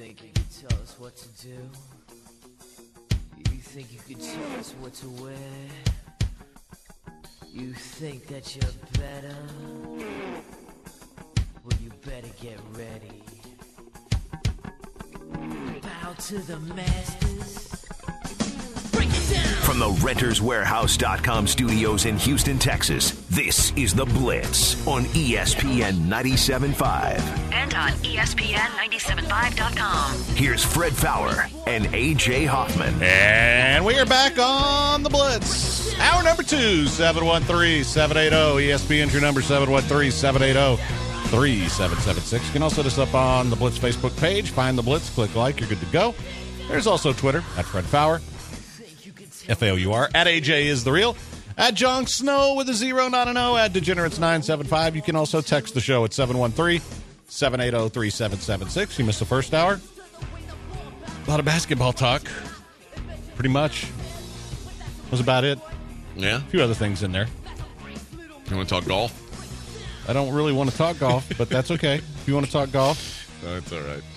think you could tell us what to do? You think you could tell us what to wear? You think that you're better? Well, you better get ready. Bow to the masters. Break it down! From the RentersWarehouse.com studios in Houston, Texas, this is The Blitz on ESPN 97.5. And on ESPN975.com. Here's Fred Fowler and A.J. Hoffman. And we are back on The Blitz. Hour number 2, 713-780-ESPN's your number, 713-780-3776. You can also hit us up on the Blitz Facebook page. Find The Blitz, click like, you're good to go. There's also Twitter, at Fred Fowler, F-A-O-U-R, at AJ is the real, at Jon Snow with a 0, not an O, at Degenerates975. You can also text the show at 713-780-3776. You missed the first hour. A lot of basketball talk. Pretty much. Was about it. Yeah. A few other things in there. You want to talk golf? I don't really want to talk golf, but that's okay. If you want to talk golf. That's all right.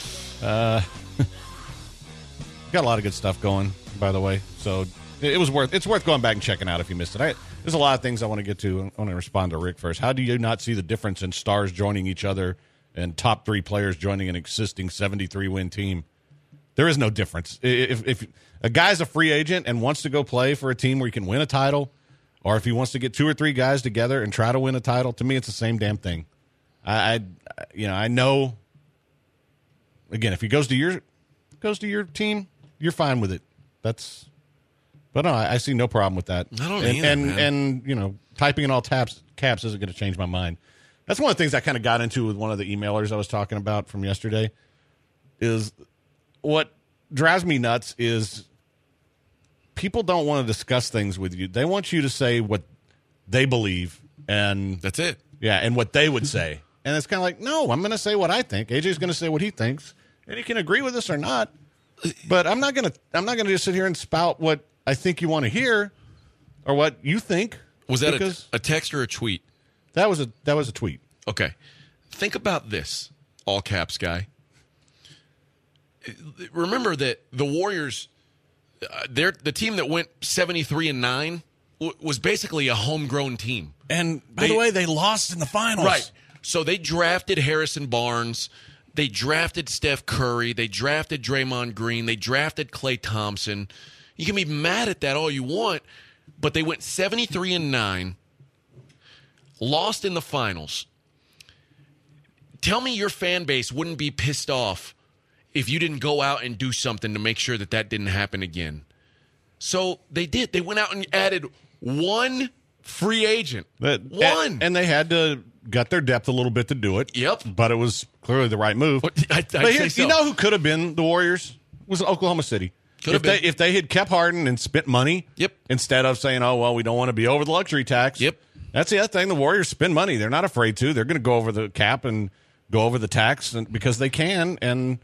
Got a lot of good stuff going, by the way. So it's worth going back and checking out if you missed it. There's a lot of things I want to get to. I want to respond to Rick first. How do you not see the difference in stars joining each other and top 3 players joining an existing 73-win team? There is no difference. If a guy's a free agent and wants to go play for a team where he can win a title, or if he wants to get 2 or 3 guys together and try to win a title, to me it's the same damn thing. I know. Again, if he goes to your team, you're fine with it. But no, I see no problem with that. I don't either, man. And typing in all caps isn't going to change my mind. That's one of the things I kind of got into with one of the emailers I was talking about from yesterday. Is what drives me nuts is people don't want to discuss things with you. They want you to say what they believe, and that's it. Yeah, and what they would say. And it's kind of like, no, I'm going to say what I think. AJ's going to say what he thinks, and he can agree with us or not. But I'm not going to just sit here and spout what I think you want to hear or what you think. Was that a text or a tweet? That was a tweet. Okay. Think about this, all caps guy. Remember that the Warriors, the team that went 73-9 was basically a homegrown team. And by the way, they lost in the finals. Right. So they drafted Harrison Barnes. They drafted Steph Curry. They drafted Draymond Green. They drafted Klay Thompson. You can be mad at that all you want, but they went 73-9, lost in the finals. Tell me your fan base wouldn't be pissed off if you didn't go out and do something to make sure that didn't happen again. So they did. They went out and added one free agent. One. And they had to gut their depth a little bit to do it. Yep. But it was clearly the right move. You know who could have been the Warriors? Was Oklahoma City. If they had kept Harden and spent money, instead of saying, oh, well, we don't want to be over the luxury tax. Yep. That's the other thing. The Warriors spend money. They're not afraid to. They're going to go over the cap and go over the tax because they can. And,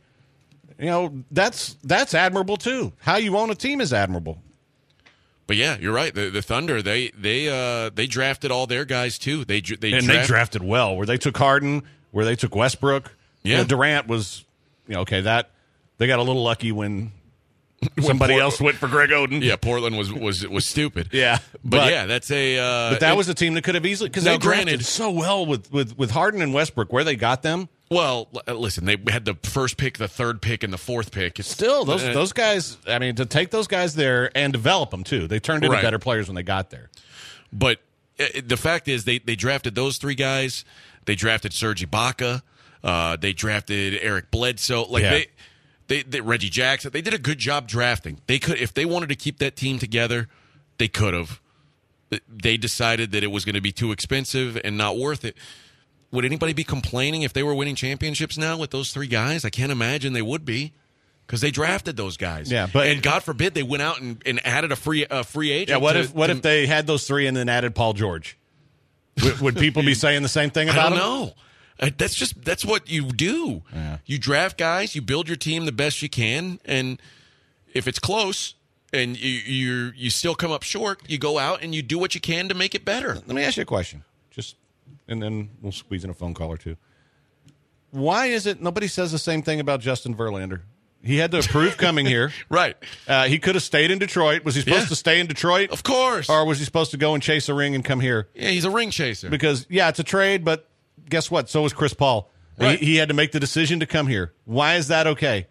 that's admirable, too. How you own a team is admirable. But yeah, you're right. The Thunder, they drafted all their guys too. They drafted well. Where they took Harden, where they took Westbrook. Yeah, Durant was, that they got a little lucky when somebody else went for Greg Oden. Yeah, Portland was stupid. Yeah, but yeah, that's but that was a team that could have easily because they drafted so well with Harden and Westbrook. Where they got them. Well, listen, they had the first pick, the third pick, and the fourth pick. Still, those guys, I mean, to take those guys there and develop them, too. They turned into better players when they got there. But the fact is they drafted those 3 guys. They drafted Serge Ibaka. They drafted Eric Bledsoe. They Reggie Jackson. They did a good job drafting. They could, if they wanted to keep that team together, they could have. They decided that it was going to be too expensive and not worth it. Would anybody be complaining if they were winning championships now with those 3 guys? I can't imagine they would be because they drafted those guys. Yeah, and God forbid they went out and added a free agent. Yeah, what if they had those 3 and then added Paul George? Would people be saying the same thing about him? I don't know. That's what you do. Yeah. You draft guys, you build your team the best you can, and if it's close and you still come up short, you go out and you do what you can to make it better. Let me ask you a question. And then we'll squeeze in a phone call or two. Why is it nobody says the same thing about Justin Verlander? He had to approve coming here. Right. He could have stayed in Detroit. Was he supposed to stay in Detroit? Of course. Or was he supposed to go and chase a ring and come here? Yeah, he's a ring chaser. Because, it's a trade, but guess what? So was Chris Paul. Right. He had to make the decision to come here. Why is that okay?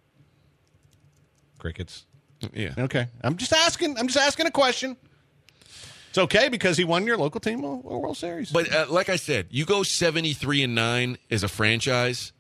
Crickets. Yeah. Okay. I'm just asking a question. It's okay because he won your local team a World Series. But like I said, you go 73-9 as a franchise,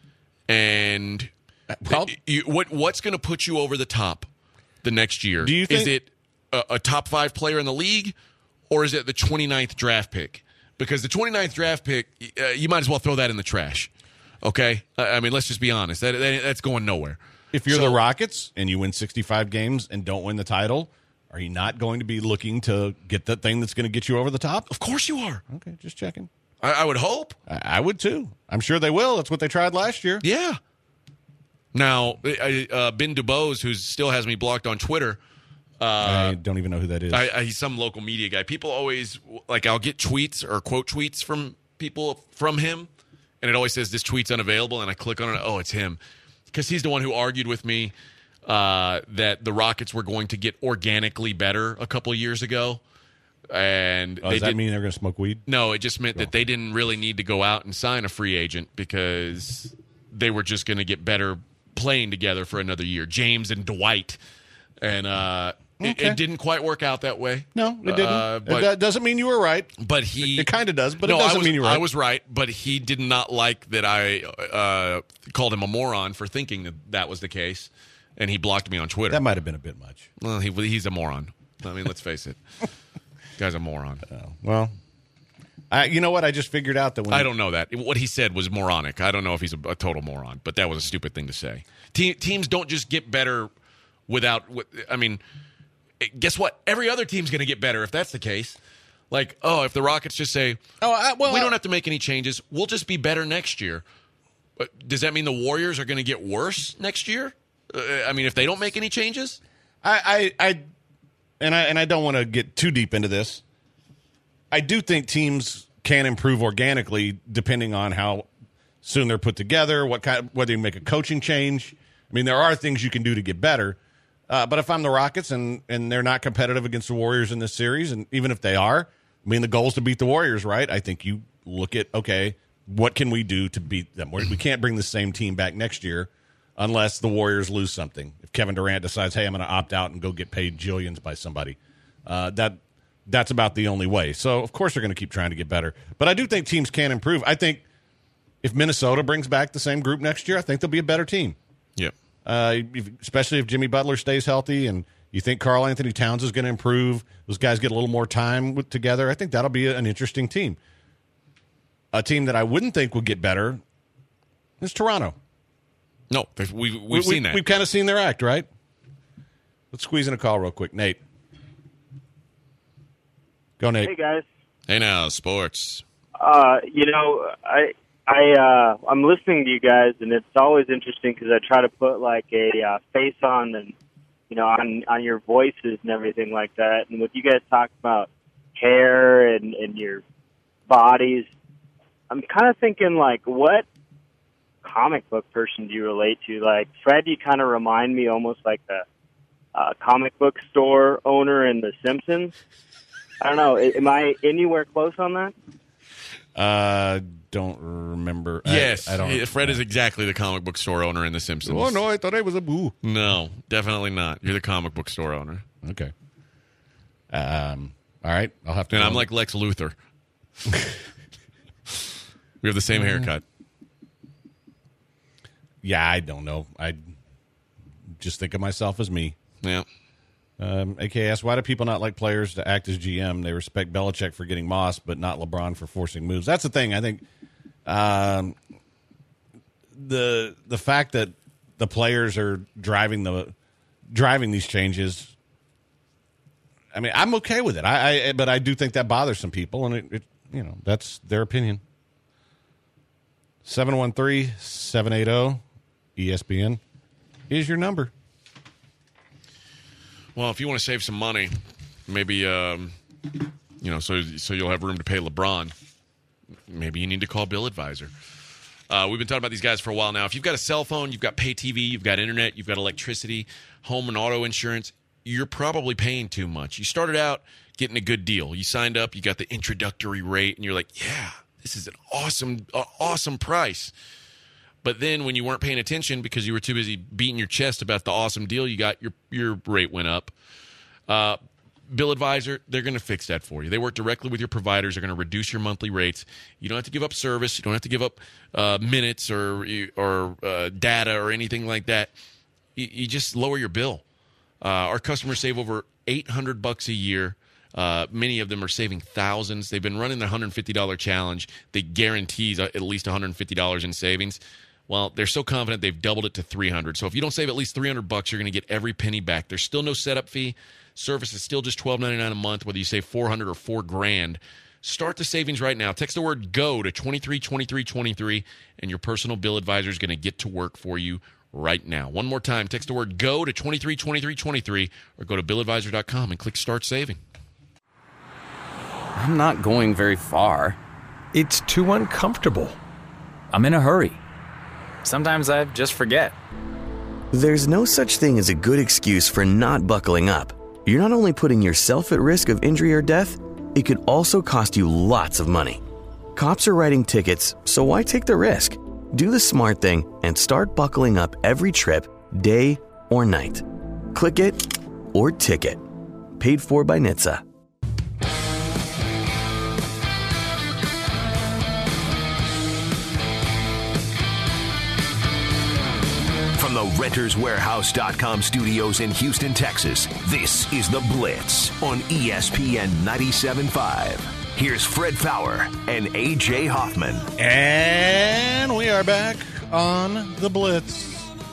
and what's going to put you over the top the next year? Do you think, is it a top 5 player in the league, or is it the 29th draft pick? Because the 29th draft pick, you might as well throw that in the trash. Okay? I mean, let's just be honest. That's going nowhere. If you're the Rockets and you win 65 games and don't win the title, are you not going to be looking to get the thing that's going to get you over the top? Of course you are. Okay, just checking. I would hope. I would too. I'm sure they will. That's what they tried last year. Yeah. Now, Ben DuBose, who still has me blocked on Twitter. I don't even know who that is. He's some local media guy. People always, I'll get tweets or quote tweets from people from him, and it always says this tweet's unavailable, and I click on it. Oh, it's him. Because he's the one who argued with me that the Rockets were going to get organically better a couple of years ago. And does that mean they're going to smoke weed? No, it just meant that they didn't really need to go out and sign a free agent because they were just going to get better playing together for another year. James and Dwight. And it didn't quite work out that way. No, it didn't. That doesn't mean you were right. But it kind of does, but it doesn't mean you're right. I was right, but he did not like that I called him a moron for thinking that was the case, and he blocked me on Twitter. That might have been a bit much. Well, he's a moron. I mean, let's face it. Guy's a moron. Well, you know what? I just figured out that when I don't know that. What he said was moronic. I don't know if he's a total moron, but that was a stupid thing to say. Teams don't just get better without – I mean, guess what? Every other team's going to get better if that's the case. If the Rockets just say, we don't have to make any changes. We'll just be better next year. Does that mean the Warriors are going to get worse next year? If they don't make any changes? I don't want to get too deep into this. I do think teams can improve organically depending on how soon they're put together, whether you make a coaching change. I mean, there are things you can do to get better. But if I'm the Rockets and they're not competitive against the Warriors in this series, and even if they are, the goal is to beat the Warriors, right? I think you look at, okay, what can we do to beat them? We can't bring the same team back next year unless the Warriors lose something. If Kevin Durant decides, hey, I'm going to opt out and go get paid jillions by somebody, that's about the only way. So, of course, they're going to keep trying to get better. But I do think teams can improve. I think if Minnesota brings back the same group next year, I think they'll be a better team. Yep. Especially if Jimmy Butler stays healthy and you think Karl Anthony Towns is going to improve, those guys get a little more time together, I think that'll be an interesting team. A team that I wouldn't think would get better is Toronto. No, we've seen that. We've kind of seen their act, right? Let's squeeze in a call real quick. Nate. Go, Nate. Hey, guys. Hey, now, sports. I'm listening to you guys, and it's always interesting because I try to put a face on and on your voices and everything like that. And with you guys talking about hair and your bodies, I'm kind of thinking what comic book person do you relate to? Fred, you kind of remind me almost like the comic book store owner in The Simpsons. I don't know. Am I anywhere close on that? Don't remember. Yes, I don't. Fred is exactly the comic book store owner in The Simpsons. Oh, no, I thought I was a boo. No, definitely not. You're the comic book store owner. Okay. All right, I'll have to. And I'm like Lex Luthor. We have the same haircut. Yeah, I don't know. I just think of myself as me. Yeah. AK asks, why do people not like players to act as GM? They respect Belichick for getting Moss, but not LeBron for forcing moves. That's the thing. I think the fact that the players are driving these changes. I mean, I'm okay with it. But I do think that bothers some people, and it that's their opinion. 713-780-ESPN is your number. Well, if you want to save some money, maybe so you'll have room to pay LeBron. Maybe you need to call Bill Advisor. We've been talking about these guys for a while now. If you've got a cell phone, you've got pay TV, you've got internet, you've got electricity, home and auto insurance, you're probably paying too much. You started out getting a good deal. You signed up, you got the introductory rate, and you're like, yeah, this is an awesome price. But then when you weren't paying attention because you were too busy beating your chest about the awesome deal you got, your rate went up. Bill Advisor, they're going to fix that for you. They work directly with your providers. They're going to reduce your monthly rates. You don't have to give up service. You don't have to give up minutes or data or anything like that. You just lower your bill. Our customers save over $800 a year. Many of them are saving thousands. They've been running the $150 challenge. They guarantees at least $150 in savings. Well, they're so confident they've doubled it to $300. So if you don't save at least $300, you're going to get every penny back. There's still no setup fee. Service is still just $12.99 a month, whether you save $400 or $4,000. Start the savings right now. Text the word GO to 232323, and your personal bill advisor is going to get to work for you right now. One more time, text the word GO to 232323, or go to billadvisor.com and click Start Saving. I'm not going very far. It's too uncomfortable. I'm in a hurry. Sometimes I just forget. There's no such thing as a good excuse for not buckling up. You're not only putting yourself at risk of injury or death, it could also cost you lots of money. Cops are writing tickets, so why take the risk? Do the smart thing and start buckling up every trip, day or night. Click it or ticket. Paid for by NHTSA. From the RentersWarehouse.com studios in Houston, Texas, this is The Blitz on ESPN 97.5. Here's Fred Fowler and A.J. Hoffman. And we are back on The Blitz.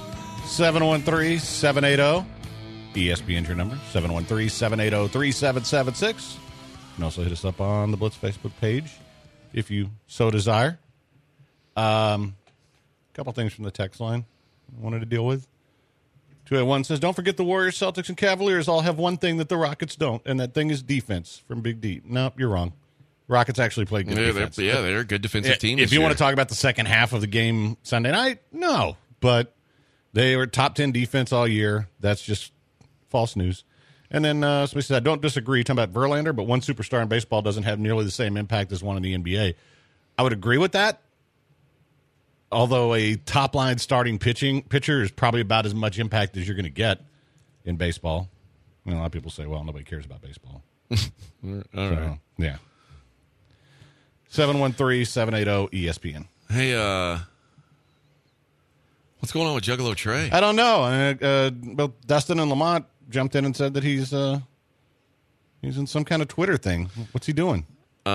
713-780. ESPN's your number, 713-780-3776. You can also hit us up on the Blitz Facebook page if you so desire. A couple things from the text line I wanted to deal with. 281 says, don't forget the Warriors, Celtics, and Cavaliers all have one thing that the Rockets don't, and that thing is defense from Big D. No, you're wrong. Rockets actually play good defense. They're a good defensive team. If you want to talk about the second half of the game Sunday night, no. But they were top 10 defense all year. That's just false news. And then somebody said, I don't disagree talking about Verlander, but one superstar in baseball doesn't have nearly the same impact as one in the NBA. I would agree with that. Although a top-line starting pitcher is probably about as much impact as you're going to get in baseball. A lot of people say, well, nobody cares about baseball. All right. Yeah. 713-780-ESPN. Hey, what's going on with Juggalo Trey? I don't know. Well, Dustin and Lamont jumped in and said that he's in some kind of Twitter thing. What's he doing?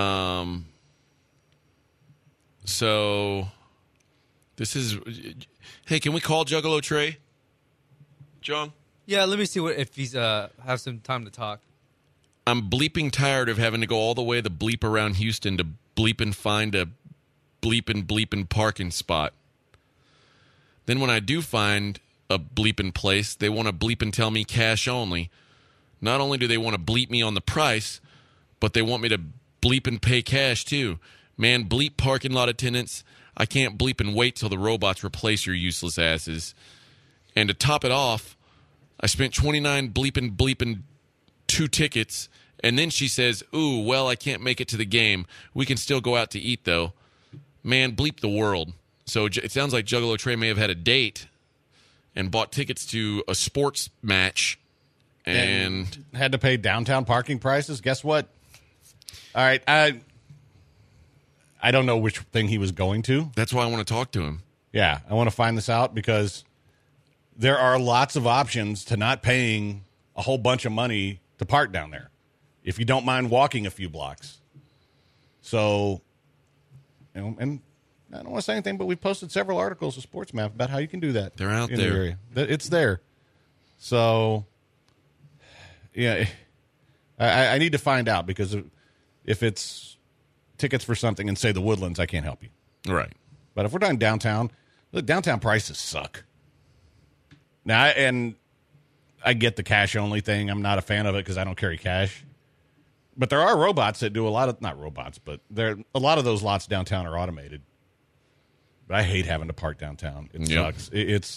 So... This is, hey, can we call Juggalo Trey? John? Yeah, let me see if he's have some time to talk. I'm bleeping tired of having to go all the way the bleep around Houston to bleep and find a bleeping parking spot. Then when I do find a bleeping place, they want to bleep and tell me cash only. Not only do they want to bleep me on the price, but they want me to bleep and pay cash too. Man, bleep parking lot attendants. I can't bleep and wait till the robots replace your useless asses. And to top it off, I spent $29 bleeping 2 tickets, and then she says, ooh, well, I can't make it to the game. We can still go out to eat, though. Man, bleep the world. So it sounds like Juggalo Trey may have had a date and bought tickets to a sports match and had to pay downtown parking prices. Guess what? All right, I don't know which thing he was going to. That's why I want to talk to him. Yeah, I want to find this out because there are lots of options to not paying a whole bunch of money to park down there if you don't mind walking a few blocks. So, and I don't want to say anything, but we've posted several articles of Sports Map about how you can do that. They're out in there. The area. It's there. So, yeah, I need to find out because if it's tickets for something and say the Woodlands, I can't help you. Right. But if we're talking downtown, look, downtown prices suck. Now, and I get the cash only thing. I'm not a fan of it because I don't carry cash. But there are robots that do a lot of, not robots, but a lot of those lots downtown are automated. but I hate having to park downtown. It Yep. sucks.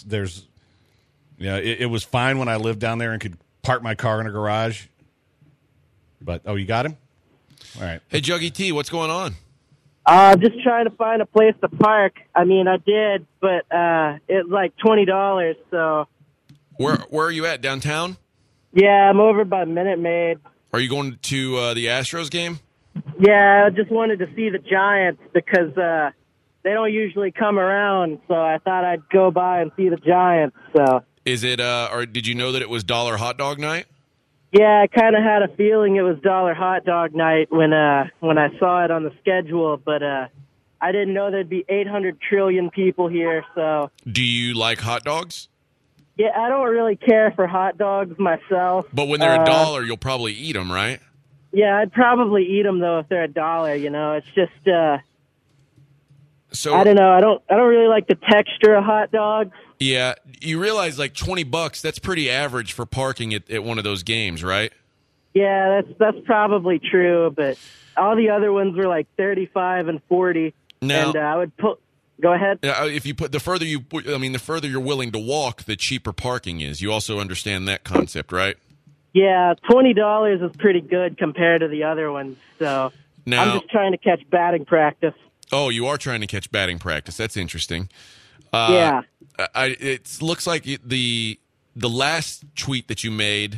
It was fine when I lived down there and could park my car in a garage. But you got him? All right. Hey, Juggy T, what's going on? Just trying to find a place to park. I mean, I did, but it's like $20. So Where are you at? Downtown? yeah, I'm over by Minute Maid. Are you going to the Astros game? Yeah, I just wanted to see the Giants because they don't usually come around. So I thought I'd go by and see the Giants. So Is it? Or did you know that it was Dollar Hot Dog Night? yeah, I kind of had a feeling it was Dollar Hot Dog Night when I saw it on the schedule, but I didn't know there'd be 800 trillion people here. So Do you like hot dogs? yeah, I don't really care for hot dogs myself. But when they're $1, you'll probably eat them, right? Yeah, I'd probably eat them though if they're $1. You know, it's just So I don't know. I don't really like the texture of hot dogs. yeah, you realize like $20, that's pretty average for parking at one of those games, right? Yeah, that's probably true, but all the other ones were like 35 and 40. Now- and I would put. Go ahead. If you put the further you're willing to walk, the cheaper parking is. You also understand that concept, right? Yeah, $20 is pretty good compared to the other ones. So Now- I'm just trying to catch batting practice. Oh, you are trying to catch batting practice. That's interesting. Yeah. It looks like the last tweet that you made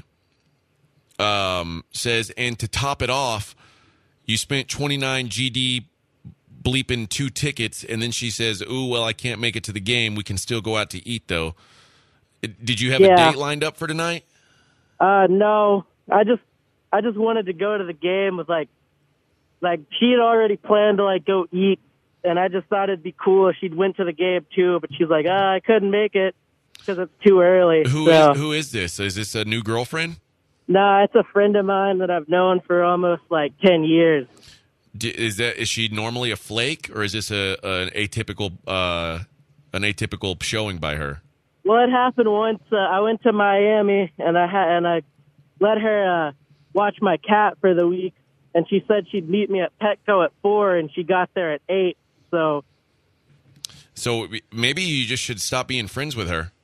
says, and to top it off, you spent 29 GD bleeping 2 tickets, and then she says, "Ooh, well, I can't make it to the game. We can still go out to eat, though." Did you have a date lined up for tonight? No, I just wanted to go to the game with like she had already planned to like go eat, and I just thought it'd be cool if she'd went to the game too. But she's like, I couldn't make it because it's too early. Who is this? Is this a new girlfriend? Nah, it's a friend of mine that I've known for almost like 10 years. Is she normally a flake, or is this an atypical showing by her? Well, it happened once. I went to Miami and I let her watch my cat for the week, and she said she'd meet me at Petco at 4, and she got there at 8. So maybe you just should stop being friends with her.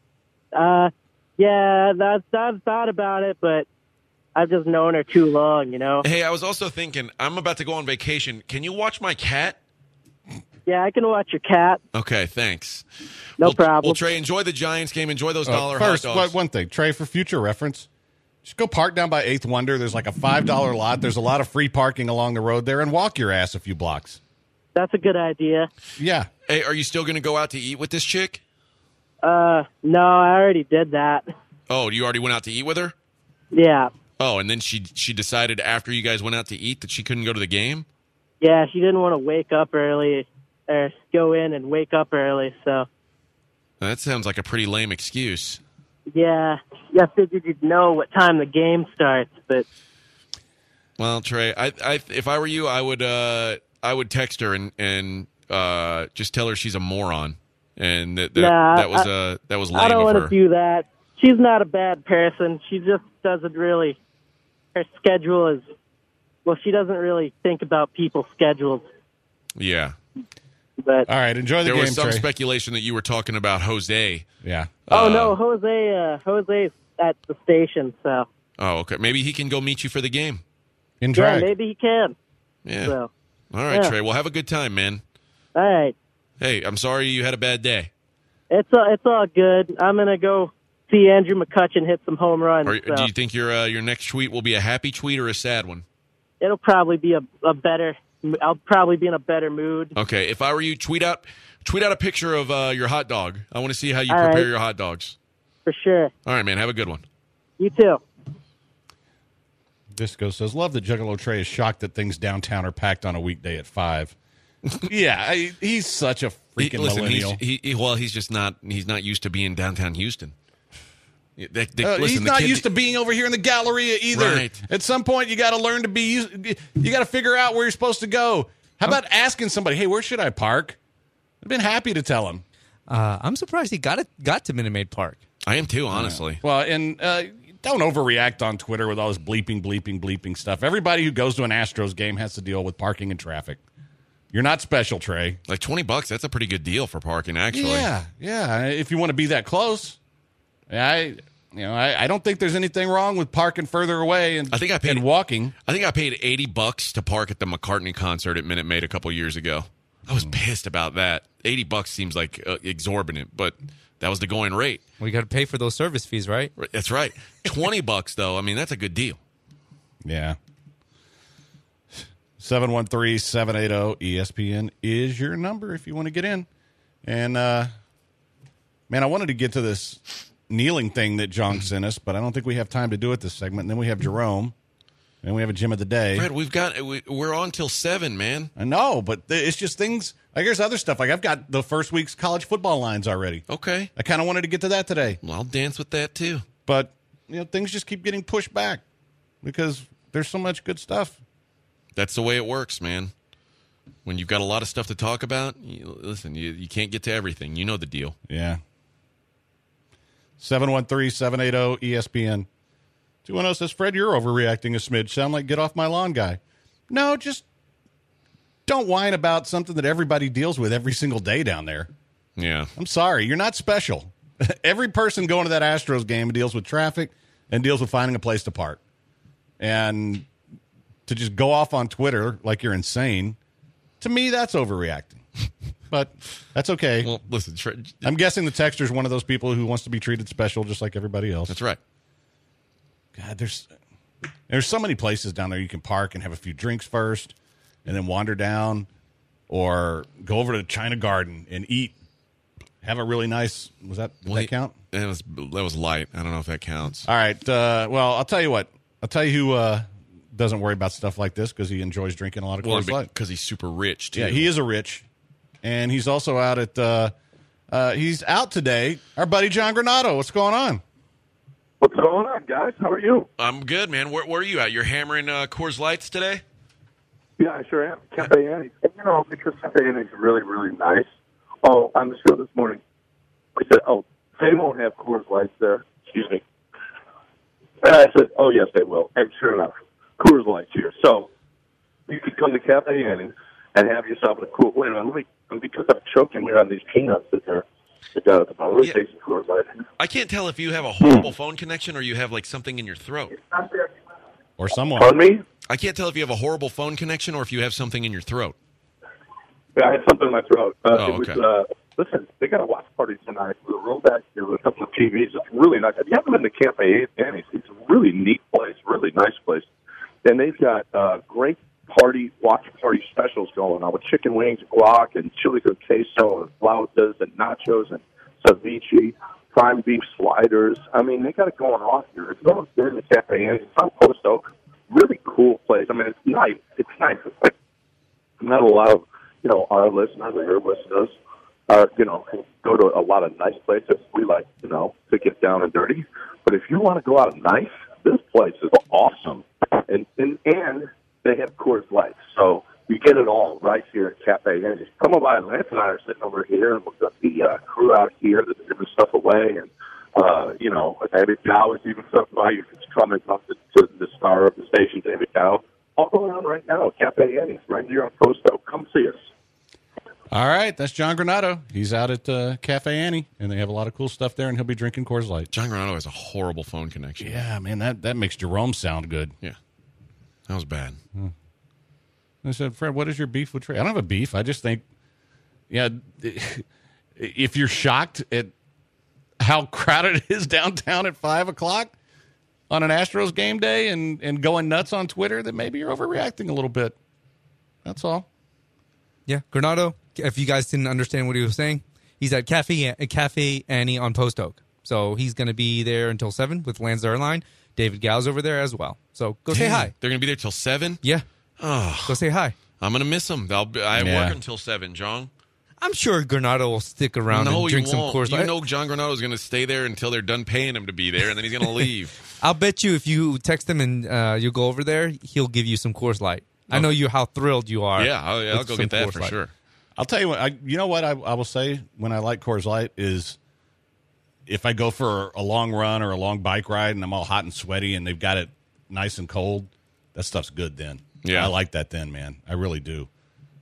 yeah, I've thought about it, but I've just known her too long, you know. Hey, I was also thinking, I'm about to go on vacation. Can you watch my cat? Yeah, I can watch your cat. Okay, thanks. No problem. Well, Trey, enjoy the Giants game. Enjoy those dollar hot First, dogs. one thing, Trey, for future reference, just go park down by 8th Wonder. There's like a $5 lot. There's a lot of free parking along the road there, and walk your ass a few blocks. That's a good idea. Yeah. Hey, are you still going to go out to eat with this chick? No, I already did that. Oh, you already went out to eat with her? Yeah. Oh, and then she decided after you guys went out to eat that she couldn't go to the game? Yeah, she didn't want to wake up early or go in and wake up early, so. That sounds like a pretty lame excuse. Yeah, I figured you'd know what time the game starts, but. Well, Trey, if I were you, I would text her and just tell her she's a moron, and that was lame I don't of want her. to do that. She's not a bad person. She just doesn't really. Her schedule is. Well, she doesn't really think about people's schedules. Yeah. But all right, enjoy the there game. Was some Trey. speculation that you were talking about Jose. Yeah. No, Jose's at the station, so. Oh, okay. Maybe he can go meet you for the game. In drag. Yeah, maybe he can. Yeah. So, all right, yeah. Trey. Well, have a good time, man. All right. Hey, I'm sorry you had a bad day. It's all good. I'm gonna go see Andrew McCutchen hit some home runs. So. Do you think your next tweet will be a happy tweet or a sad one? It'll probably be a better. I'll probably be in a better mood. Okay. If I were you, tweet out a picture of your hot dog. I want to see how you All prepare right. your hot dogs. For sure. All right, man. Have a good one. You too. Disco says, love that Juggalo Trey is shocked that things downtown are packed on a weekday at 5. Yeah, he's such a freaking millennial. He's just not. He's not used to being downtown Houston. He's not used to being over here in the Galleria either. Right. At some point, you got to learn to be. You got to figure out where you're supposed to go. How about asking somebody, "Hey, where should I park?" I've been happy to tell him. I'm surprised he got to Minute Maid Park. I am too, honestly. Yeah. Well, and don't overreact on Twitter with all this bleeping stuff. Everybody who goes to an Astros game has to deal with parking and traffic. You're not special, Trey. Like $20, that's a pretty good deal for parking, actually. Yeah. If you want to be that close. I don't think there's anything wrong with parking further away and walking. I think I paid $80 to park at the McCartney concert at Minute Maid a couple years ago. I was pissed about that. $80 seems like exorbitant, but that was the going rate. Well, you got to pay for those service fees, right? That's right. $20 though. I mean, that's a good deal. Yeah. 713-780-ESPN is your number if you want to get in. And, man, I wanted to get to this kneeling thing that John sent us, but I don't think we have time to do it this segment. And then we have Jerome, and we have a gym of the day. Fred, we're on till 7, man. I know, but it's just things. Like, there's other stuff. Like, I've got the first week's college football lines already. Okay. I kind of wanted to get to that today. Well, I'll dance with that, too. But, things just keep getting pushed back because there's so much good stuff. That's the way it works, man. When you've got a lot of stuff to talk about, you can't get to everything. You know the deal. Yeah. 713-780-ESPN. 210 says, Fred, you're overreacting a smidge. Sound like get off my lawn guy. No, just don't whine about something that everybody deals with every single day down there. Yeah. I'm sorry. You're not special. Every person going to that Astros game deals with traffic and deals with finding a place to park. And to just go off on Twitter like you're insane, to me, that's overreacting. But that's okay. Well, listen, I'm guessing the texter's one of those people who wants to be treated special just like everybody else. That's right. God, there's so many places down there you can park and have a few drinks first and then wander down or go over to China Garden and eat. Have a really nice, did that count? That was light. I don't know if that counts. All right. Well, I'll tell you what. I'll tell you who doesn't worry about stuff like this because he enjoys drinking a lot of Coors Light. Because he's super rich, too. Yeah, he is a rich. And he's also out at he's out today. Our buddy John Granato. What's going on? What's going on, guys? How are you? I'm good, man. Where are you at? You're hammering Coors Lights today? Yeah, I sure am. Cafe Annie's. Because Cafe Annie's really, really nice. Oh, on the show this morning, I said, they won't have Coors Lights there. Excuse me. And I said, oh, yes, they will. And sure enough, Coors Lights here. So you could come to Cafe Annie's and have yourself a cool. Wait a minute, because I'm choking here on these peanuts that they're down at the bottom. Let me take some Coors Light. I can't tell if you have a horrible phone connection or you have like something in your throat. Or someone. Pardon me? I can't tell if you have a horrible phone connection or if you have something in your throat. Yeah, I had something in my throat. Okay. Listen, they got a watch party tonight. We'll roll back here with a couple of TVs. It's really nice. If you haven't been to Cafe Annie's, it's a really neat place, really nice place. And they've got great watch party specials going on with chicken wings, guac, and chili con queso, and flautas, and nachos, and ceviche, prime beef sliders. I mean, they got it going on here. It's almost there in the Cafe Annie's. It's on Post Oak. Really cool place. I mean, it's nice. It's nice. It's like not a lot of, our listeners or your listeners go to a lot of nice places. We like, to get down and dirty. But if you want to go out nice, this place is awesome. And they have Coors Light. So you get it all right here at Cafe Annie's. Come on by. Lance and I are sitting over here, and we've got the crew out here that's giving stuff away. And, David Dow is even stuff by. You can come and talk to the star of the station, David Dow. All going on right now at Cafe Annie's, right here on Post Oak. Come see us. All right, that's John Granato. He's out at Cafe Annie, and they have a lot of cool stuff there, and he'll be drinking Coors Light. John Granato has a horrible phone connection. Yeah, man, that makes Jerome sound good. Yeah, that was bad. I said, Fred, what is your beef with Trey? I don't have a beef. I just think, if you're shocked at how crowded it is downtown at 5 o'clock on an Astros game day and going nuts on Twitter, then maybe you're overreacting a little bit. That's all. Yeah, Granato, if you guys didn't understand what he was saying, he's at Cafe Annie on Post Oak. So he's going to be there until 7 with Lance Zierlein. David Gal's over there as well. So go say hi. They're going to be there till 7? Yeah. Oh, go say hi. I'm going to miss them. I work until 7, John. I'm sure Granato will stick around and drink some Coors Light. You know John Granato is going to stay there until they're done paying him to be there, and then he's going to leave. I'll bet you if you text him and you go over there, he'll give you some Coors Light. I know how thrilled you are. Yeah, I'll go get that for sure. I'll tell you what. I will say when I like Coors Light is if I go for a long run or a long bike ride and I'm all hot and sweaty and they've got it nice and cold, that stuff's good then. Yeah, I like that then, man. I really do.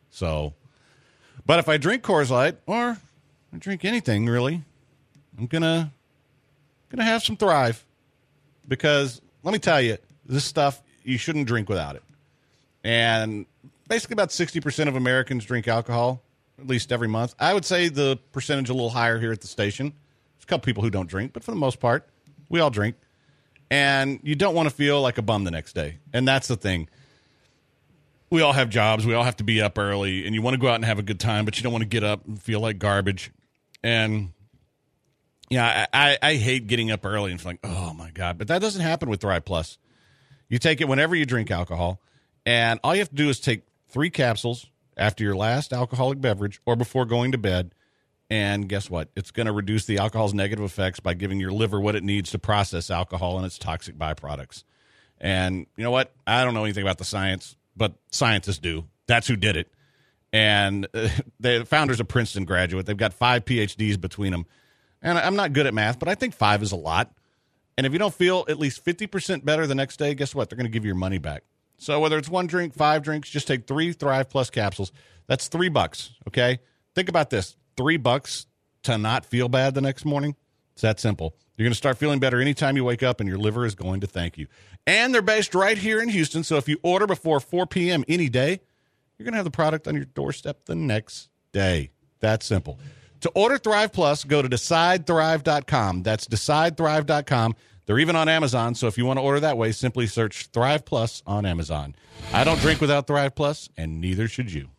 So, but if I drink Coors Light or I drink anything really, I'm gonna have some Thrive, because let me tell you, this stuff you shouldn't drink without it. And basically, about 60% of Americans drink alcohol at least every month. I would say the percentage a little higher here at the station. There's a couple people who don't drink, but for the most part, we all drink. And you don't want to feel like a bum the next day. And that's the thing. We all have jobs. We all have to be up early. And you want to go out and have a good time, but you don't want to get up and feel like garbage. And, yeah, I hate getting up early and feeling, oh, my God. But that doesn't happen with Thrive Plus. You take it whenever you drink alcohol. And all you have to do is take 3 capsules after your last alcoholic beverage or before going to bed. And guess what? It's going to reduce the alcohol's negative effects by giving your liver what it needs to process alcohol and its toxic byproducts. And you know what? I don't know anything about the science, but scientists do. That's who did it. And the founder's a Princeton graduate. They've got 5 PhDs between them. And I'm not good at math, but I think 5 is a lot. And if you don't feel at least 50% better the next day, guess what? They're going to give you your money back. So whether it's 1 drink, 5 drinks, just take 3 Thrive Plus capsules. That's $3, okay? Think about this. $3 to not feel bad the next morning. It's that simple. You're going to start feeling better anytime you wake up, and your liver is going to thank you. And they're based right here in Houston, so if you order before 4 p.m. any day, you're going to have the product on your doorstep the next day. That simple. To order Thrive Plus, go to DecideThrive.com. That's DecideThrive.com. They're even on Amazon, so if you want to order that way, simply search Thrive Plus on Amazon. I don't drink without Thrive Plus, and neither should you.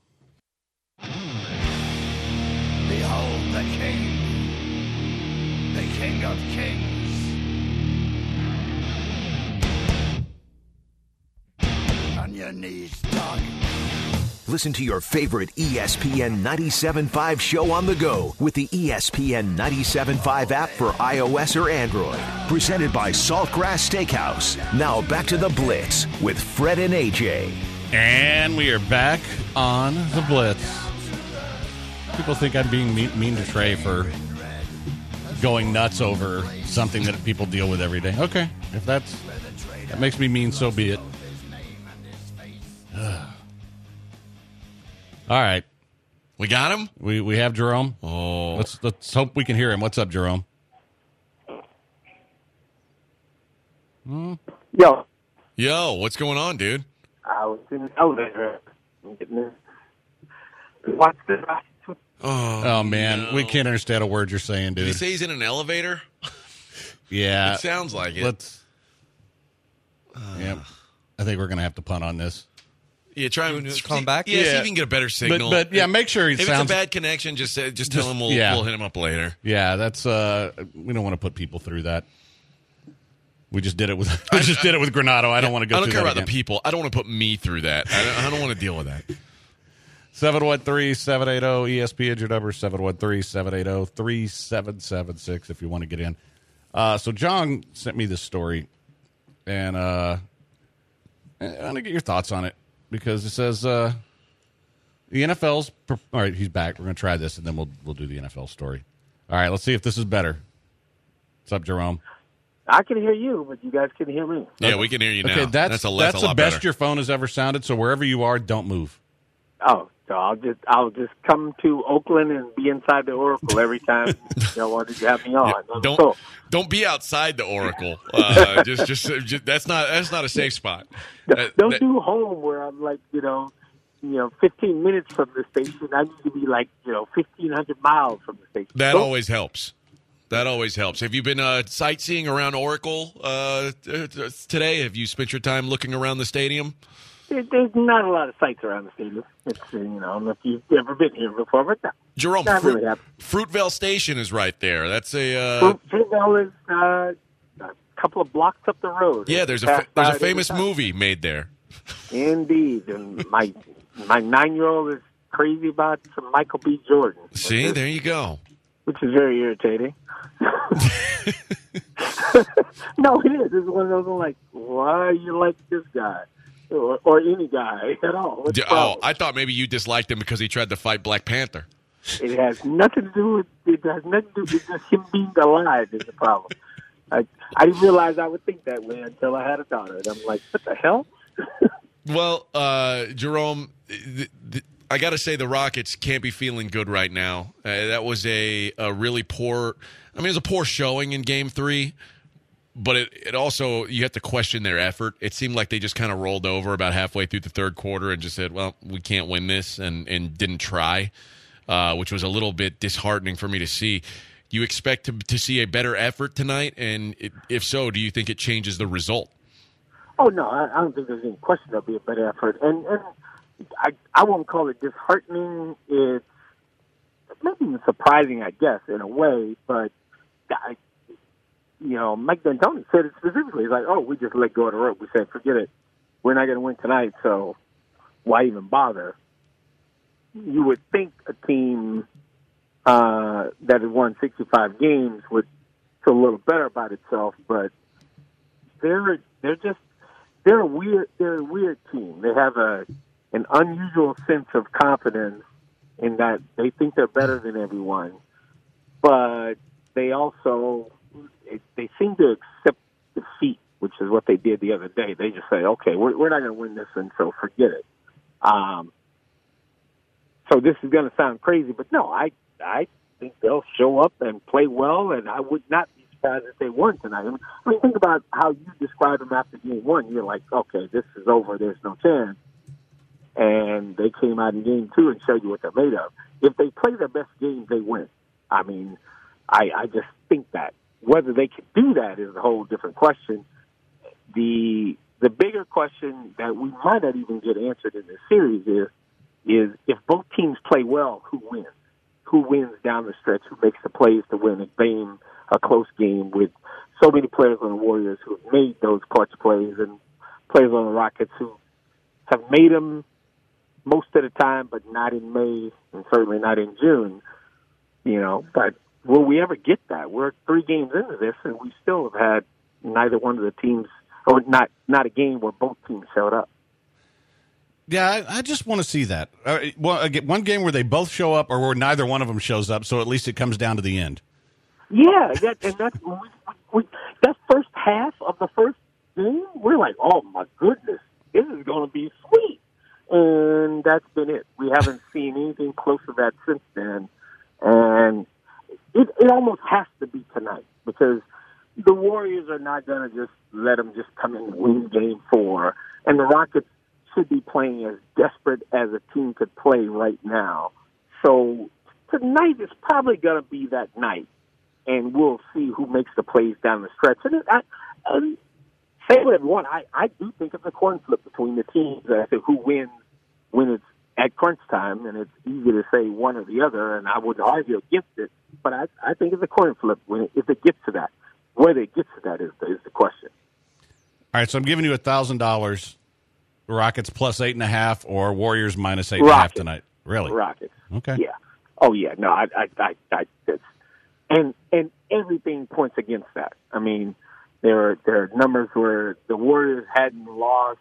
Behold the King of Kings. On your knees, dog. Listen to your favorite ESPN 97.5 show on the go with the ESPN 97.5 app for iOS or Android. Presented by Saltgrass Steakhouse. Now back to the Blitz with Fred and AJ. And we are back on the Blitz. People think I'm being mean to Trey for going nuts over something that people deal with every day. Okay, if that makes me mean, so be it. All right, we got him. We have Jerome. Oh, let's hope we can hear him. What's up, Jerome? Yo, what's going on, dude? I was in the elevator. Watch this. Oh man, no. We can't understand a word you're saying, dude. Did you say he's in an elevator? Yeah, it sounds like it. Yep. I think we're gonna have to punt on this. Yeah, try and come back. Yeah, see if you can get a better signal. But yeah, make sure if it's a bad connection, just tell him we'll hit him up later. Yeah, that's we don't want to put people through that. We just did it with Granado. I don't want to go. I don't through care that about again. the people. I don't want to put me through that. I don't want to deal with that. 713-780-ESPN, your number 713-780-3776 if you want to get in. So John sent me this story, and I want to get your thoughts on it, because it says the NFL's all right, he's back. We're going to try this, and then we'll do the NFL story. All right, let's see if this is better. What's up, Jerome? I can hear you, but you guys can hear me. Yeah, we can hear you now. Okay, that's a the lot best better. your phone has ever sounded, so wherever you are, don't move. Oh, so I'll just come to Oakland and be inside the Oracle every time y'all wanted to have me on. Yeah, don't be outside the Oracle. Just that's not a safe spot. Don't do home where I'm like 15 minutes from the station. I need to be like 1,500 miles from the station. That always helps. That always helps. Have you been sightseeing around Oracle today? Have you spent your time looking around the stadium? There's not a lot of sights around the stadium. It's I don't know if you've ever been here before, but no. Jerome, really Fruitvale Station is right there. That's a Fruitvale is a couple of blocks up the road. Yeah, there's a famous movie made there. Indeed, and my 9-year-old is crazy about some Michael B. Jordan. See, there you go. Which is very irritating. No, it is. It's one of those like, why you like this guy? Or any guy at all. I thought maybe you disliked him because he tried to fight Black Panther. It has nothing to do with just him being alive is the problem. I didn't realize I would think that way until I had a daughter. And I'm like, what the hell? Well, Jerome, I got to say the Rockets can't be feeling good right now. That was a really poor – I mean, it was a poor showing in Game 3, but it also – you have to question their effort. It seemed like they just kind of rolled over about halfway through the third quarter and just said, well, we can't win this, and didn't try, which was a little bit disheartening for me to see. Do you expect to see a better effort tonight? And if so, do you think it changes the result? Oh, no, I don't think there's any question there'll be a better effort. And I won't call it disheartening. It's maybe even surprising, I guess, in a way. But, Mike D'Antoni said it specifically. He's like, oh, we just let go of the rope. We said, forget it. We're not going to win tonight, so why even bother? You would think a team that has won 65 games would feel a little better about itself, but they're a weird team. They have an unusual sense of confidence in that they think they're better than everyone, but they also they seem to accept defeat, which is what they did the other day. They just say, okay, we're not going to win this, and so forget it. So this is going to sound crazy, but no, I think they'll show up and play well, and I would not be surprised if they won tonight. I mean, think about how you described them after Game 1. You're like, okay, this is over. There's no chance. And they came out in Game 2 and showed you what they're made of. If they play their best game, they win. I mean, I just think that. Whether they can do that is a whole different question. The bigger question that we might not even get answered in this series is if both teams play well, who wins? Who wins down the stretch? Who makes the plays to win a close game with so many players on the Warriors who have made those clutch plays and players on the Rockets who have made them most of the time, but not in May and certainly not in June. But will we ever get that? We're 3 games into this, and we still have had neither one of the teams, or not a game where both teams showed up. Yeah, I just want to see that. One game where they both show up or where neither one of them shows up, so at least it comes down to the end. Yeah, that's that first half of the first game, we're like, oh, my goodness, this is going to be sweet. And that's been it. We haven't seen anything close to that since then. And it almost has to be tonight because the Warriors are not going to just let them just come in and win Game 4. And the Rockets should be playing as desperate as a team could play right now. So tonight is probably going to be that night, and we'll see who makes the plays down the stretch. And I say whatever you want. I do think it's a coin flip between the teams. I say who wins when it's at crunch time, and it's easy to say one or the other, and I wouldn't argue against it. But I think it's a coin flip if it gets to that. Whether it gets to that is the question. All right, so I'm giving you $1,000. Rockets plus 8.5 or Warriors minus 8.5 tonight. Really? Rockets. Okay. Yeah. Oh yeah. No, I and everything points against that. I mean, there are numbers where the Warriors hadn't lost.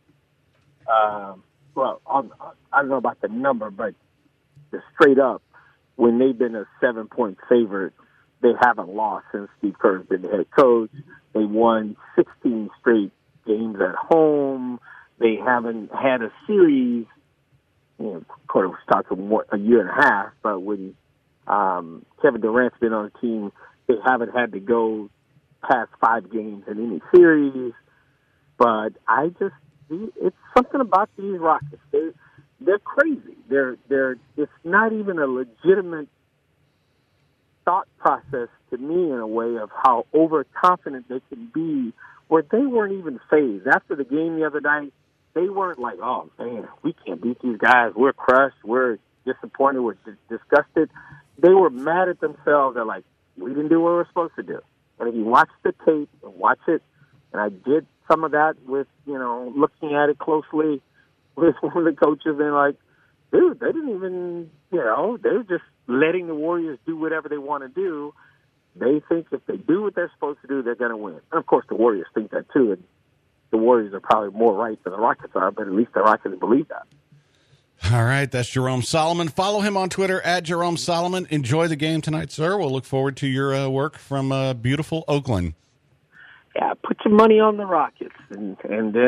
Well, I don't know about the number, but straight up, when they've been a 7-point favorite, they haven't lost since Steve Kerr's been the head coach. They won 16 straight games at home. They haven't had a series, of course, it starts with a year and a half, but when Kevin Durant's been on the team, they haven't had to go past 5 games in any series. But it's something about these Rockets. They're crazy. It's not even a legitimate thought process to me in a way of how overconfident they can be, where they weren't even fazed. After the game the other night, they weren't like, oh, man, we can't beat these guys. We're crushed. We're disappointed. We're disgusted. They were mad at themselves. They're like, we didn't do what we were supposed to do. And if you watch the tape and watch it, and I did some of that with, looking at it closely with one of the coaches, and like, dude, they didn't even, they were just letting the Warriors do whatever they want to do. They think if they do what they're supposed to do, they're going to win. And, of course, the Warriors think that, too. And the Warriors are probably more right than the Rockets are, but at least the Rockets believe that. All right, that's Jerome Solomon. Follow him on Twitter, @Jerome Solomon. Enjoy the game tonight, sir. We'll look forward to your work from beautiful Oakland. Yeah, put your money on the Rockets, and then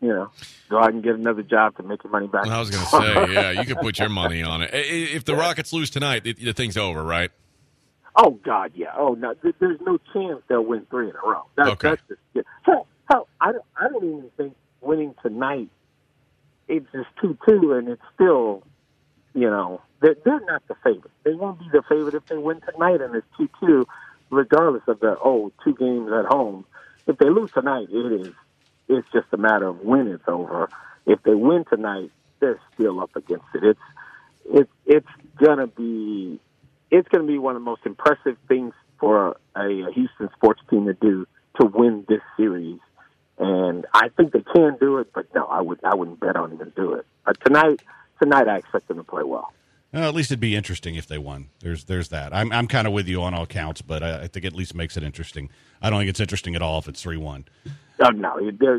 go out and get another job to make your money back. I was going to say, yeah, you could put your money on it. If the Rockets lose tonight, the thing's over, right? Oh, God, yeah. Oh, no, there's no chance they'll win 3 in a row. Okay. That's just, yeah. Hell, I don't even think winning tonight, it's just 2-2, and it's still, they're not the favorite. They won't be the favorite if they win tonight, and it's 2-2, regardless of the, 2 games at home. If they lose tonight, it's just a matter of when it's over. If they win tonight, they're still up against it. It's gonna be one of the most impressive things for a Houston sports team to do, to win this series. And I think they can do it, but no, I wouldn't bet on them to do it. Tonight I expect them to play well. Well, at least it'd be interesting if they won. There's that. I'm kind of with you on all counts, but I think it at least makes it interesting. I don't think it's interesting at all if it's 3-1. Oh, no,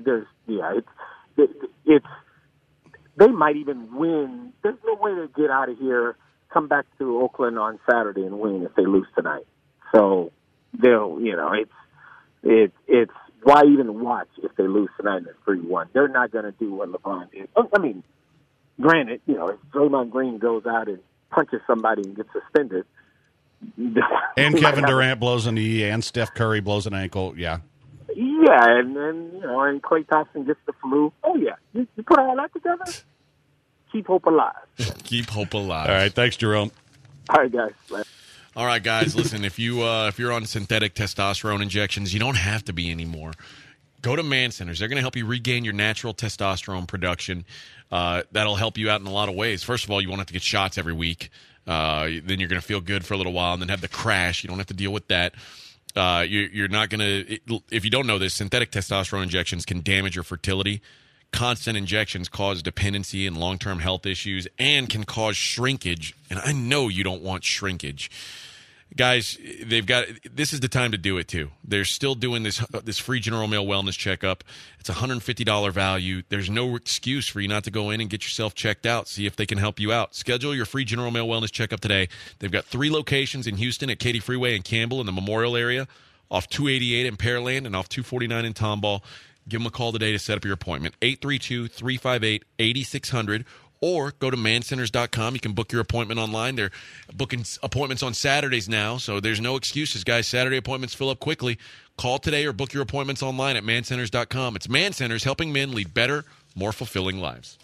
it's they might even win. There's no way to get out of here, come back to Oakland on Saturday and win if they lose tonight. So they'll, it's why even watch if they lose tonight and it's 3-1. They're not going to do what LeBron did. I mean, granted, if Draymond Green goes out and punches somebody and gets suspended, and Kevin Durant blows a knee, and Steph Curry blows an ankle, yeah. Yeah, and then, and Klay Thompson gets the flu. Oh, yeah. You put all that together, keep hope alive. Keep hope alive. All right, thanks, Jerome. All right, guys. All right, guys, listen, if you're on synthetic testosterone injections, you don't have to be anymore. Go to Man Centers. They're going to help you regain your natural testosterone production. That'll help you out in a lot of ways. First of all, you won't have to get shots every week. Then you're going to feel good for a little while and then have the crash. You don't have to deal with that. You're not going to – if you don't know this, synthetic testosterone injections can damage your fertility. Constant injections cause dependency and long-term health issues and can cause shrinkage. And I know you don't want shrinkage. Guys, this is the time to do it too. They're still doing this free General Mail wellness checkup. It's a $150 value. There's no excuse for you not to go in and get yourself checked out. See if they can help you out. Schedule your free General Mail wellness checkup today. They've got 3 locations in Houston at Katy Freeway and Campbell in the Memorial area, off 288 in Pearland and off 249 in Tomball. Give them a call today to set up your appointment. 832-358-8600. Or go to mancenters.com. You can book your appointment online. They're booking appointments on Saturdays now, so there's no excuses, guys. Saturday appointments fill up quickly. Call today or book your appointments online at mancenters.com. It's Man Centers, helping men lead better, more fulfilling lives.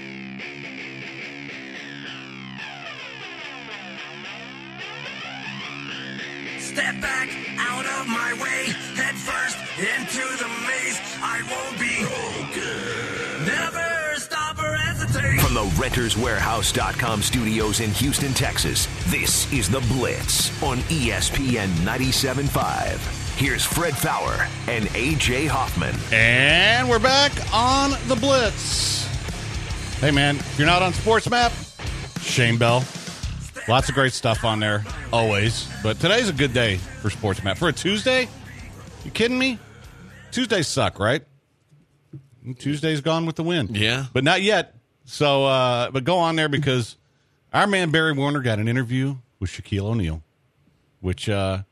Step back out of my way, head first into the maze. I won't be broken. Never stop or hesitate. From the RentersWarehouse.com studios in Houston, Texas, this is The Blitz on ESPN 97.5. Here's Fred Fowler and A.J. Hoffman. And we're back on The Blitz. Hey, man, if you're not on SportsMap, Shane Bell. Lots of great stuff on there, always. But today's a good day for SportsMap. For a Tuesday? You kidding me? Tuesdays suck, right? Tuesday's gone with the wind. Yeah. But not yet. So, but go on there because our man Barry Warner got an interview with Shaquille O'Neal, which I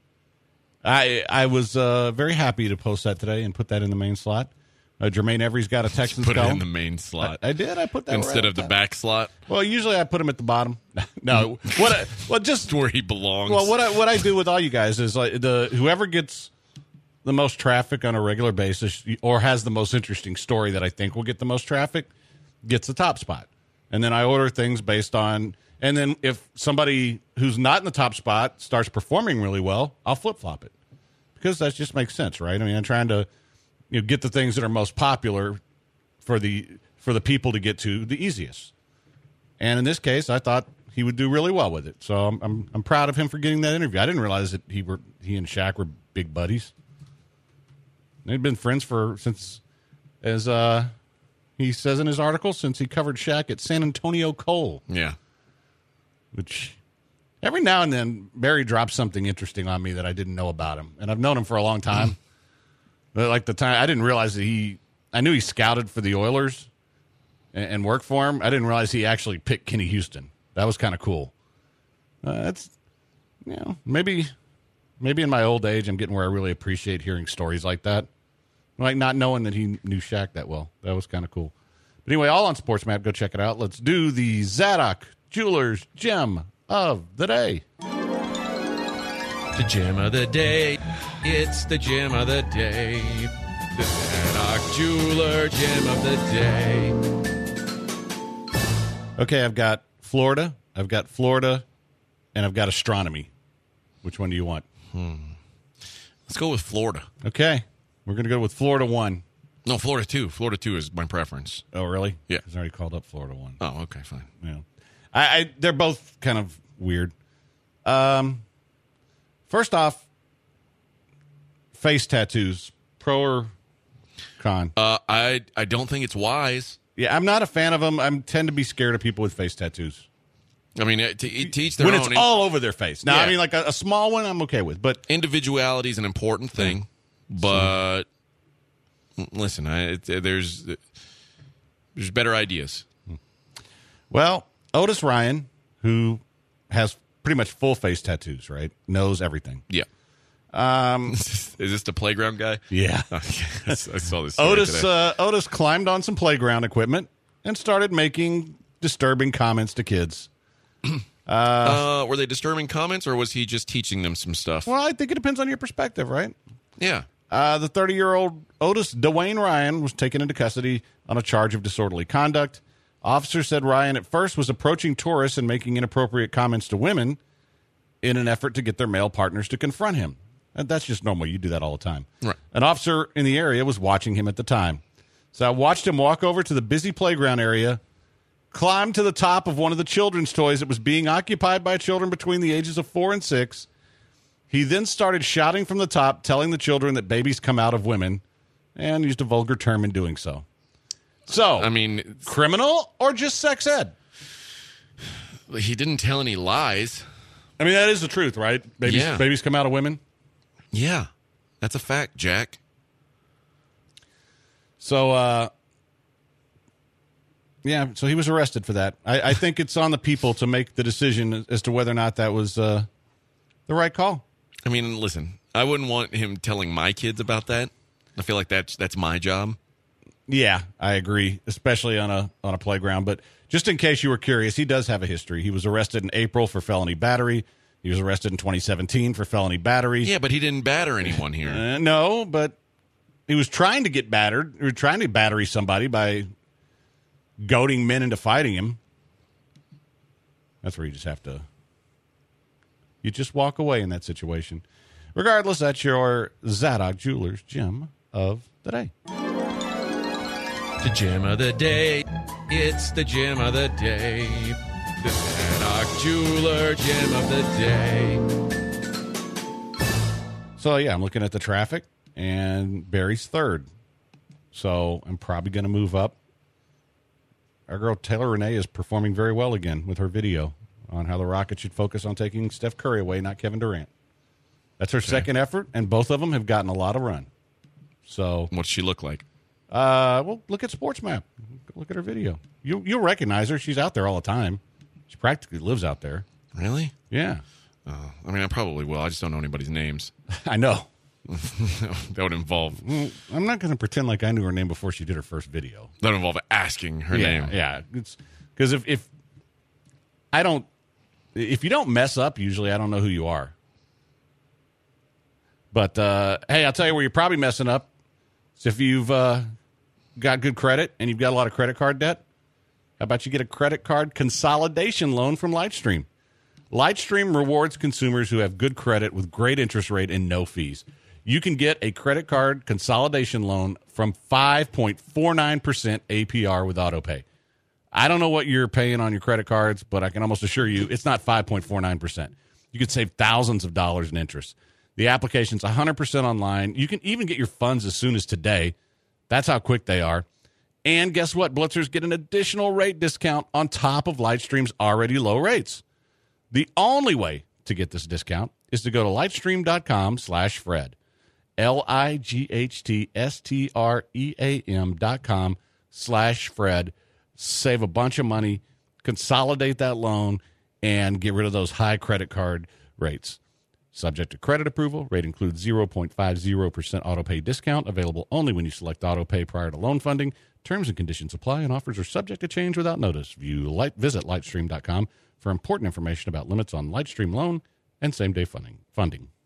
was very happy to post that today and put that in the main slot. Jermaine Every's got a Texans Put it column. in the main slot. I did. I put that instead right of the back slot. Well, usually I put him at the bottom. No, just where he belongs. Well, what I do with all you guys is like whoever gets the most traffic on a regular basis or has the most interesting story that I think will get the most traffic gets the top spot, and then I order things based on. And then if somebody who's not in the top spot starts performing really well, I'll flip flop it because that just makes sense, right? I mean, I'm trying to get the things that are most popular for the people to get to the easiest. And in this case, I thought he would do really well with it. So I'm proud of him for getting that interview. I didn't realize that he and Shaq were big buddies. They've been friends since, as he says in his article, since he covered Shaq at San Antonio Coal. Yeah. Which every now and then Barry drops something interesting on me that I didn't know about him, and I've known him for a long time. But like the time I didn't realize that I knew he scouted for the Oilers and worked for him. I didn't realize he actually picked Kenny Houston. That was kind of cool. That's, maybe in my old age I'm getting where I really appreciate hearing stories like that. Like not knowing that he knew Shaq that well. That was kind of cool. But anyway, all on SportsMap. Go check it out. Let's do the Zadok Jewelers Gem of the Day. The gem of the day. It's the gem of the day. The Zadok Jeweler Gem of the day. Okay, I've got Florida, and I've got astronomy. Which one do you want? Let's go with Florida. Okay, we're going to go with Florida 1. No, Florida 2. Florida 2 is my preference. Oh, really? Yeah. It's already called up Florida 1. Oh, okay, fine. Yeah. They're both kind of weird. First off, face tattoos, pro or con? I don't think it's wise. Yeah, I'm not a fan of them. I tend to be scared of people with face tattoos. I mean, to each their when own. When it's all over their face. Now, Yeah. I mean, like a small one, I'm okay with. But individuality is an important thing. But listen, there's better ideas. Well, Otis Ryan, who has pretty much full face tattoos, right? Knows everything. Yeah. Is this the playground guy? Yeah. Okay. I saw this story today. Otis climbed on some playground equipment and started making disturbing comments to kids. Were they disturbing comments, or was he just teaching them some stuff? Well, I think it depends on your perspective, right? Yeah. The 30-year-old Otis Dwayne Ryan was taken into custody on a charge of disorderly conduct. Officers said Ryan at first was approaching tourists and making inappropriate comments to women in an effort to get their male partners to confront him. And that's just normal. You do that all the time. Right. An officer in the area was watching him at the time. So I watched him walk over to the busy playground area, climb to the top of one of the children's toys that was being occupied by children between the ages of 4 and 6. He then started shouting from the top, telling the children that babies come out of women, and used a vulgar term in doing so. So, I mean, criminal or just sex ed? He didn't tell any lies. I mean, that is the truth, right? Babies come out of women? Yeah. That's a fact, Jack. So, so he was arrested for that. I think it's on the people to make the decision as to whether or not that was the right call. I mean, listen, I wouldn't want him telling my kids about that. I feel like that's my job. Yeah, I agree, especially on a playground. But just in case you were curious, he does have a history. He was arrested in April for felony battery. He was arrested in 2017 for felony battery. Yeah, but he didn't batter anyone here. No, but he was trying to get battered. Or trying to battery somebody by goading men into fighting him. That's where you just have to... You just walk away in that situation. Regardless, that's your Zadok Jewelers Gem of the Day. The gem of the day. It's the gem of the day. The Zadok Jeweler Gem of the day. So, yeah, I'm looking at the traffic, and Barry's third. So I'm probably going to move up. Our girl Taylor Renee is performing very well again with her video on how the Rockets should focus on taking Steph Curry away, not Kevin Durant. That's her second effort, and both of them have gotten a lot of run. So, what's she look like? Well, look at SportsMap. Look at her video. You'll recognize her. She's out there all the time. She practically lives out there. Really? Yeah. I mean, I probably will. I just don't know anybody's names. I know. That would involve... I'm not going to pretend like I knew her name before she did her first video. That would involve asking her name. Yeah. Because if I don't... If you don't mess up, usually I don't know who you are. But, hey, I'll tell you where you're probably messing up. So if you've got good credit and you've got a lot of credit card debt, how about you get a credit card consolidation loan from Lightstream? Lightstream rewards consumers who have good credit with great interest rate and no fees. You can get a credit card consolidation loan from 5.49% APR with AutoPay. I don't know what you're paying on your credit cards, but I can almost assure you it's not 5.49%. You could save thousands of dollars in interest. The application's 100% online. You can even get your funds as soon as today. That's how quick they are. And guess what? Blitzers get an additional rate discount on top of Lightstream's already low rates. The only way to get this discount is to go to lightstream.com/Fred. lightstream.com/Fred. Save a bunch of money, consolidate that loan, and get rid of those high credit card rates. Subject to credit approval. Rate includes 0.50% auto pay discount. Available only when you select auto pay prior to loan funding. Terms and conditions apply, and offers are subject to change without notice. Visit Lightstream.com for important information about limits on Lightstream loan and same-day funding.